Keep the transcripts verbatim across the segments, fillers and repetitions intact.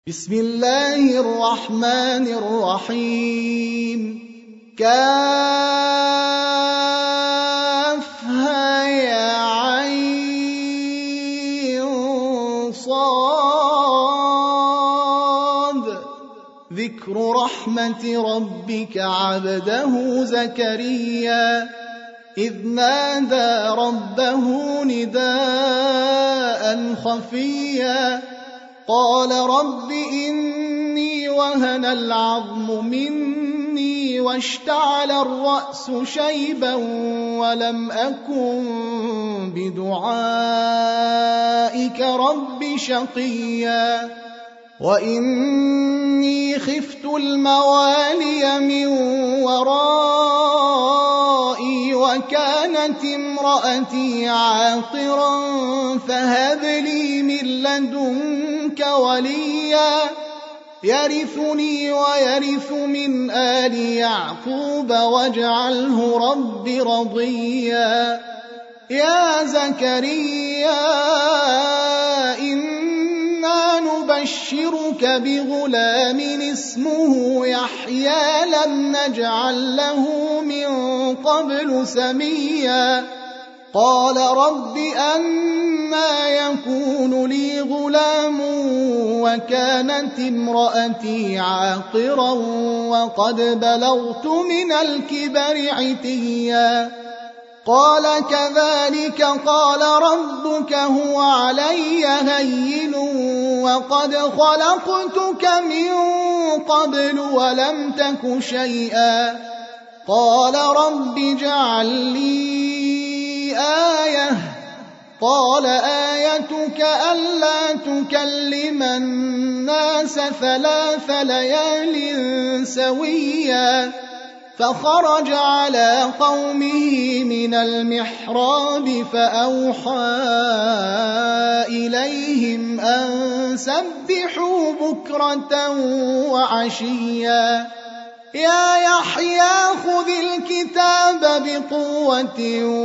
بسم الله الرحمن الرحيم كافها يا عين صاد ذكر رحمة ربك عبده زكريا إذ نادى ربه نداء خفيا قال رب إني وهن العظم مني واشتعل الرأس شيبا ولم أكن بدعائك رب شقيا وإني خفت الموالي من ورائي وكانت امرأتي عاقرا فهب لي من لدنك وليا يرثني ويرث من آل يعقوب واجعله رب رضيا يا زكريا إنا نبشرك بغلام اسمه يحيى لم نجعل له من قبل سميا قال رب أنى يكون لي غلام وكانت امرأتي عاقرا وقد بلغت من الكبر عتيا قال كذلك قال ربك هو علي هين وقد خلقتك من قبل ولم تك شيئا قال رب اجعل لي آية قال آيتك ألا تكلم الناس ثلاث ليال سويا فخرج على قومه من المحراب فأوحى إليهم أن سبحوا بكرة وعشيا يا يحيى خذ الكتاب بقوة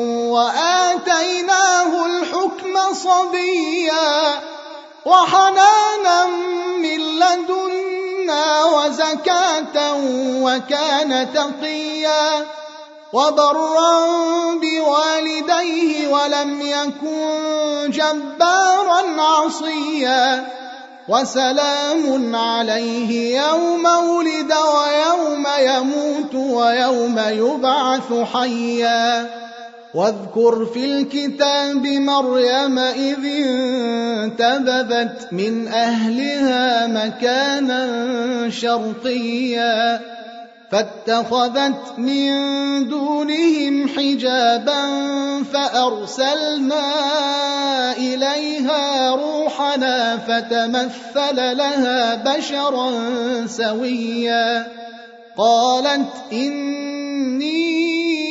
وآتيناه الحكم صبيا وحنانا من لدنا وزكاة وكان تقيا وبرا بوالديه ولم يكن جبارا عصيا وسلام عليه يوم ولد ويوم يموت ويوم يبعث حيا واذكر في الكتاب مريم إذ انتبذت من أهلها مكانا شرقيا فاتخذت من دونهم حجابا فأرسلنا إليها روحنا فتمثل لها بشرا سويا قالت إني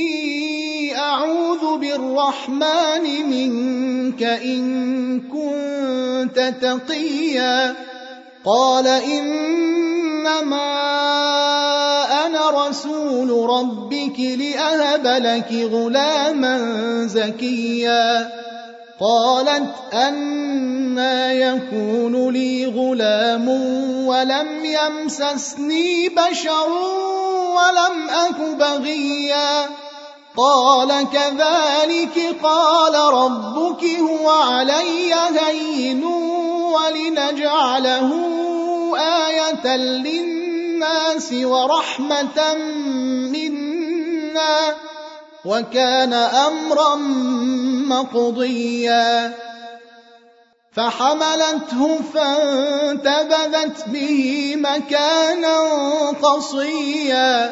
أعوذ بالرحمن منك إن كنت تقيا قال إنما أنا رسول ربك لأهب لك غلاما زكيا قالت أنى يكون لي غلام ولم يمسسني بشر ولم أك بغيا قال كذلك قال ربك هو علي هين ولنجعله آية للناس ورحمة منا وكان أمرا مقضيا فحملته فانتبذت به مكانا قصيا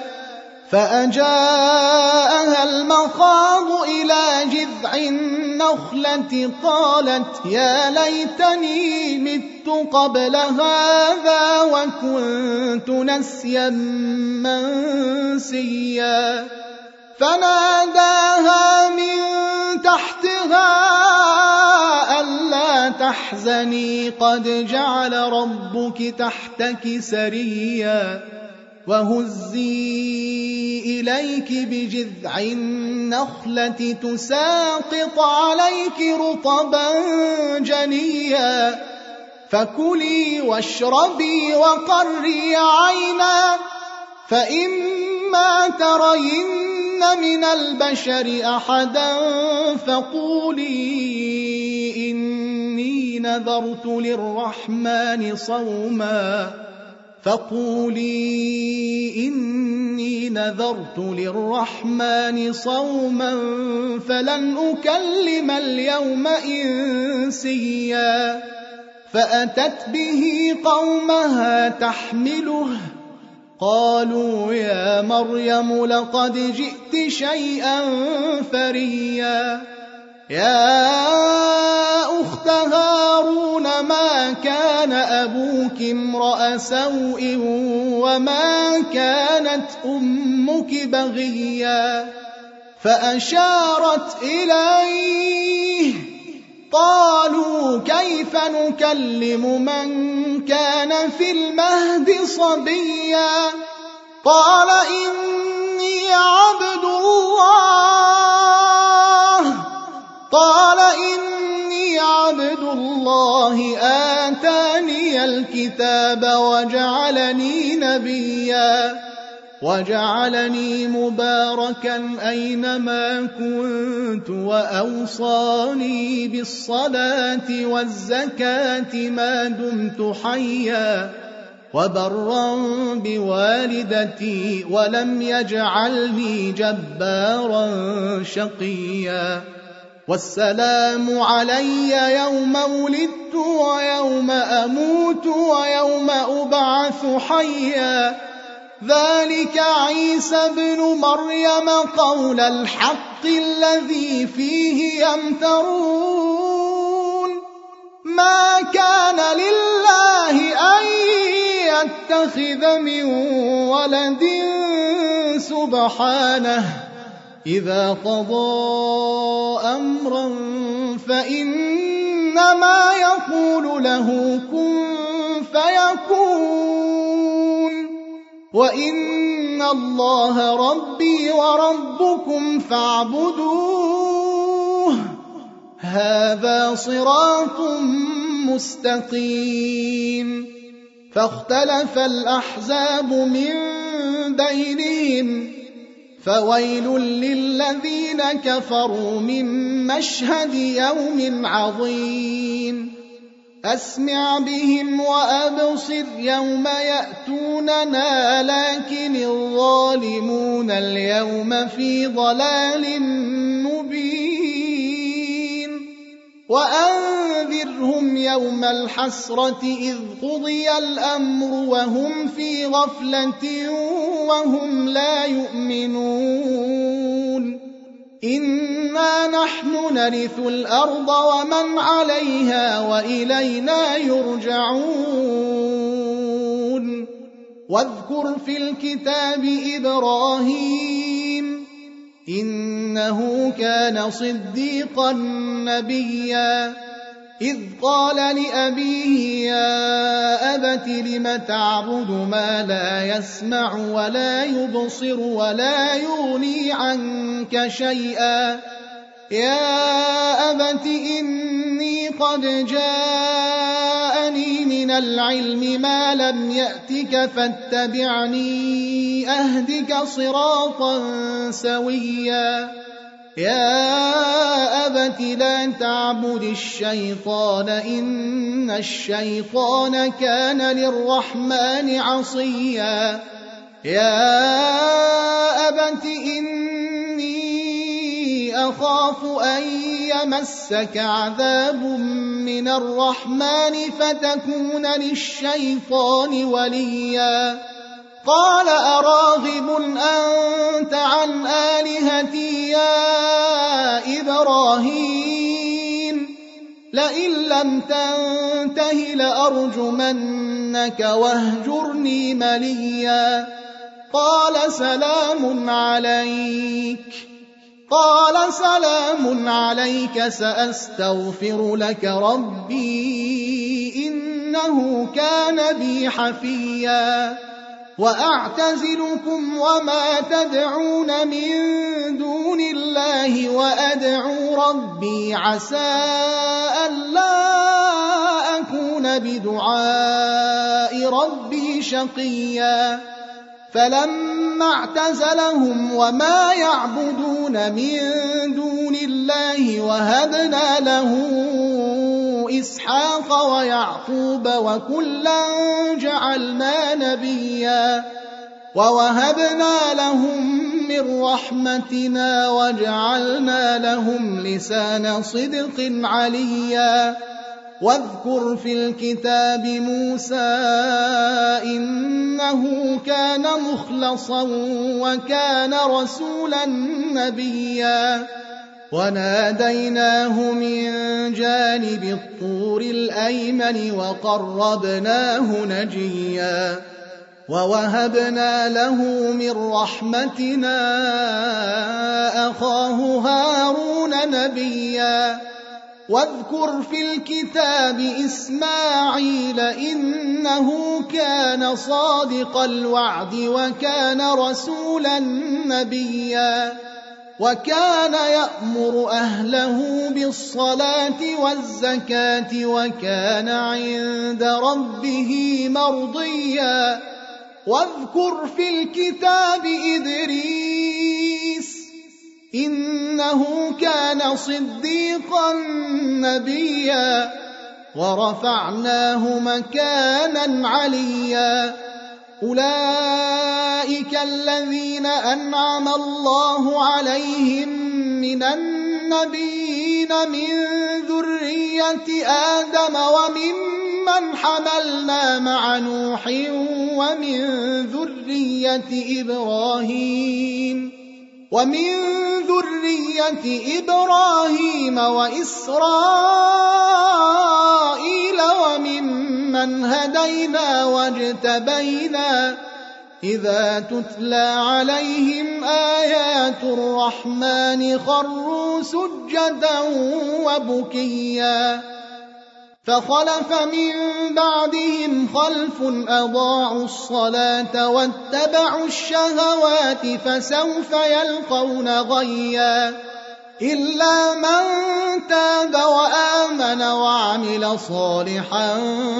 فأجاءها المخاض إلى جذع النخلة قالت يا ليتني مت قبل هذا وكنت نسيا منسيا فناداها من تحتها ألا تحزني قد جعل ربك تحتك سريا وهزي إليك بجذع النخلة تساقط عليك رطبا جنيا فكلي واشربي وقري عينا فإما ترين من البشر أحدا فقولي إني نذرت للرحمن صوما فقولي إني نذرت للرحمن صوما فلن أكلم اليوم إنسيا فأتت به قومها تحمله قالوا يا مريم لقد جئت شيئا فريا يا أخت هارون ما كان أبوك امرأ سوء وما كانت أمك بغيا فأشارت إليه قالوا كيف نكلم من كان في المهد صبيا قال إني عبد الله قال إني عبد الله آتاني الكتاب وجعلني نبيا وجعلني مباركا أينما كنت وأوصاني بالصلاة والزكاة ما دمت حيا وبرا بوالدتي ولم يجعلني جبارا شقيا والسلام علي يوم ولدت ويوم أموت ويوم أبعث حيا ذلك عيسى ابن مريم قول الحق الذي فيه يمترون ما كان لله أن يتخذ من ولد سبحانه إذا قضى أمرا فإنما يقول له كن فيكون وإن الله ربي وربكم فاعبدوه هذا صراط مستقيم فاختلف الأحزاب من بينهم فويل للذين كفروا من مشهد يوم عظيم أسمع بهم وأبصر يوم يأتوننا لكن الظالمون اليوم في ضلال مبين وأنذرهم يوم الحسرة إذ قضي الأمر وهم في غفلة وهم لا يؤمنون إنا نحن نرث الأرض ومن عليها وإلينا يرجعون واذكر في الكتاب إبراهيم إنه كان صديقا نبيا إذ قال لأبيه يا أبت لم تعبد ما لا يسمع ولا يبصر ولا يغني عنك شيئا يا أبت إني قد جاءني من العلم ما لم يأتك فاتبعني أهدك صراطا سويا يا أبت لا تعبد الشيطان إن الشيطان كان للرحمن عصيا يا أبت إني أخاف أن يمسك عذاب من الرحمن فتكون للشيطان وليا قال أراغب أنت عن آلهتي يا إبراهيم لئن لم تنته لأرجمنك واهجرني مليا قال سلام عليك قال سلام عليك سأستغفر لك ربي إنه كان بي حفيا وأعتزلكم وما تدعون من دون الله وأدعو ربي عسى ألا أكون بدعاء ربي شقيا فلما اعتزلهم وما يعبدون من دون الله وهبنا له إسحاق ويعقوب وكلا جعلنا نبيا ووهبنا لهم من رحمتنا وجعلنا لهم لسان صدق عليا واذكر في الكتاب موسى إنه كان مخلصا وكان رسولا نبيا وناديناه من جانب الطور الأيمن وقربناه نجيا ووهبنا له من رحمتنا أخاه هارون نبيا واذكر في الكتاب إسماعيل إنه كان صادق الوعد وكان رسولا نبيا وكان يأمر أهله بالصلاة والزكاة وكان عند ربه مرضيا واذكر في الكتاب إدريس إنه كان صديقا نبيا ورفعناه مكانا عليا أولئك الذين أنعم الله عليهم من النبيين من ذرية آدم وممن حملنا مع نوح ومن ذرية إبراهيم ومن ذرية إبراهيم وإسرائيل وممن هدينا واجتبينا إذا تتلى عليهم آيات الرحمن خروا سجدا وبكيا فخلف من بعدهم خلف أضاعوا الصلاة واتبعوا الشهوات فسوف يلقون غيا إلا من تاب وآمن وعمل صالحا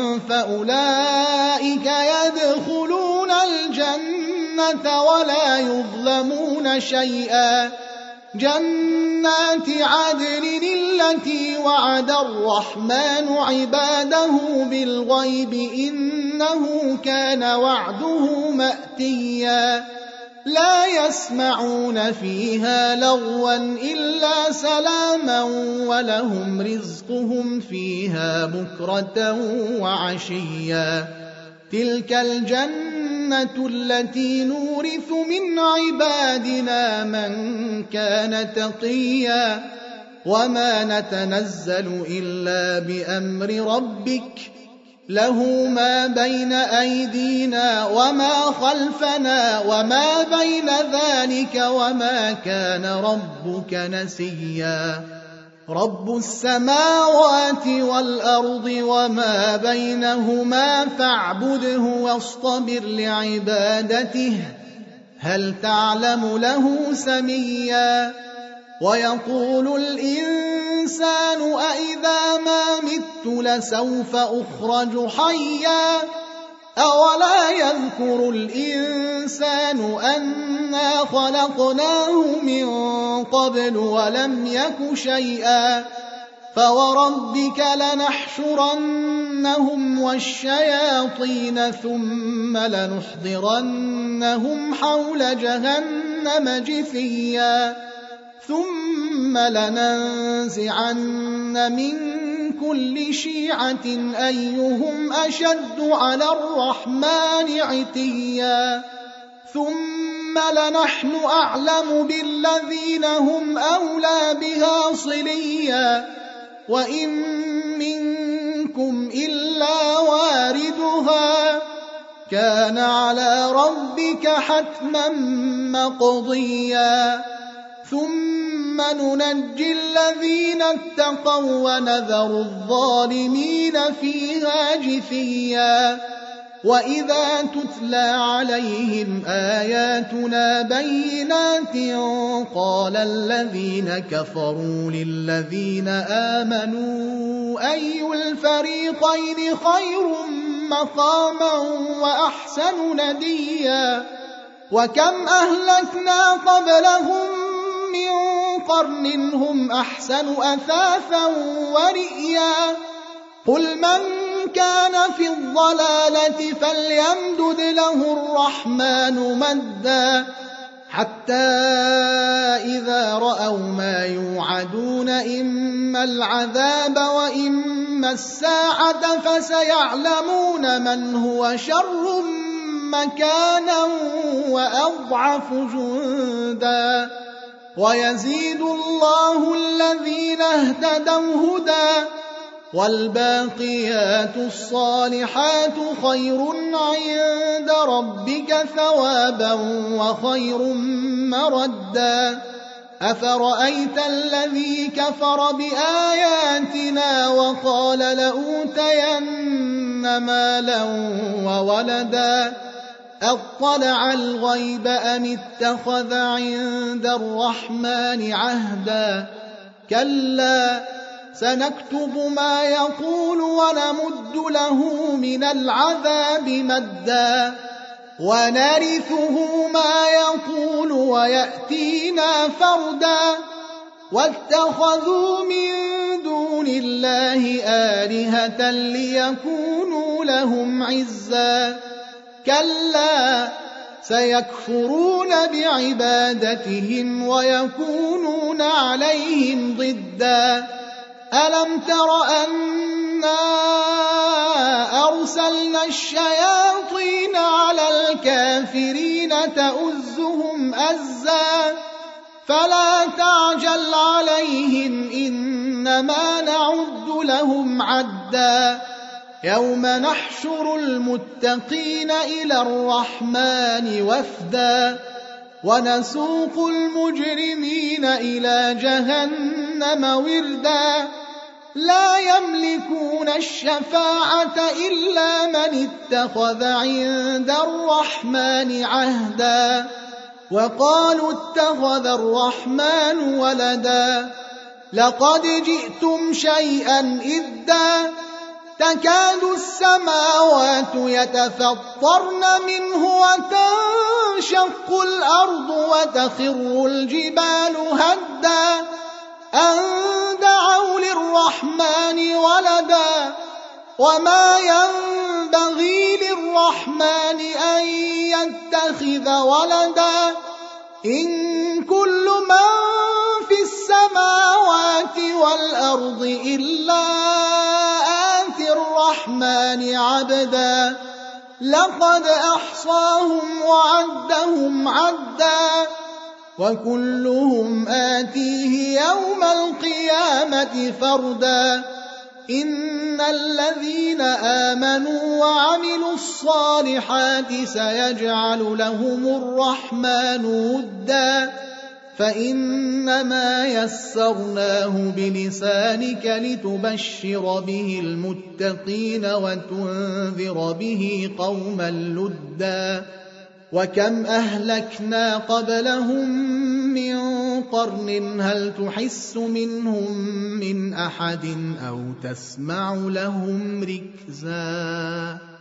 فأولئك يدخلون الجنة ولا يظلمون شيئا جنات عدن التي وعد الرحمن عباده بالغيب إنه كان وعده مأتيا لا يسمعون فيها لغوا إلا سلاما ولهم رزقهم فيها بكرة وعشيا تلك الجنة التي نورث من عبادنا من كان تقيا وما نتنزل إلا بأمر ربك له ما بين أيدينا وما خلفنا وما بين ذلك وما كان ربك نسيا رب السماوات والأرض وما بينهما فاعبده واصطبر لعبادته هل تعلم له سميا ويقول الإنسان أإذا ما مت لسوف أخرج حيا أولا يذكر الإنسان أنا خلقناه من قبل ولم يك شيئا فوربك لنحشرنهم والشياطين ثم لنحضرنهم حول جهنم جثيا ثم لننزعن من كل شيعة أيهم أشد على الرحمن عتيا ثم لنحن أعلم بالذين هم أولى بها صليا وإن منكم إلا واردها كان على ربك حتما مقضيا ثم ننجي الذين اتقوا ونذر الظالمين فيها جثيا وإذا تتلى عليهم آياتنا بينات قال الذين كفروا للذين آمنوا أي الفريقين خير مقاما وأحسن نديا وكم أهلكنا قبلهم من قرن هم أحسن أثاثا ورئيا قل من كان في الضلالة فليمدد له الرحمن مدا حتى إذا رأوا ما يوعدون إما العذاب وإما الساعة فسيعلمون من هو شر مكانا وأضعف جندا ويزيد الله الذين اهتدوا هدى والباقيات الصالحات خير عند ربك ثوابا وخير مردا أفرأيت الذي كفر بآياتنا وقال لأوتين مالا وولدا أطلع الغيب أم اتخذ عند الرحمن عهدا كلا سنكتب ما يقول ونمد له من العذاب مدا ونرثه ما يقول ويأتينا فردا واتخذوا من دون الله آلهة ليكونوا لهم عزا كلا سيكفرون بعبادتهم ويكونون عليهم ضدا ألم تر أنا أرسلنا الشياطين على الكافرين تؤزهم أزا فلا تعجل عليهم إنما نعد لهم عدا يوم نحشر المتقين إلى الرحمن وفدا ونسوق المجرمين إلى جهنم وردا لا يملكون الشفاعة إلا من اتخذ عند الرحمن عهدا وقالوا اتخذ الرحمن ولدا لقد جئتم شيئا إدا تكاد السماوات يتفطرن منه وتنشق الأرض وتخر الجبال هدا أن دعوا للرحمن ولدا وما ينبغي للرحمن أن يتخذ ولدا إن كل من في السماوات والأرض إلا آتي الرحمن عبدا لقد أحصاهم وعدهم عدا وكلهم آتيه يوم القيامة فردا إن الذين آمنوا وعملوا الصالحات سيجعل لهم الرحمن ودا فإنما يسرناه بلسانك لتبشر به المتقين وتنذر به قوما لدا وكم أهلكنا قبلهم من قرن هل تحس منهم من أحد أو تسمع لهم ركزا